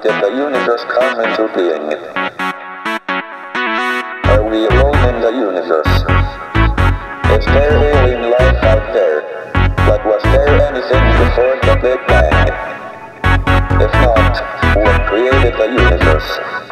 did the universe come into being? Are we alone in the universe? Is there alien life out there? But was there anything before the Big Bang? If not, what created the universe?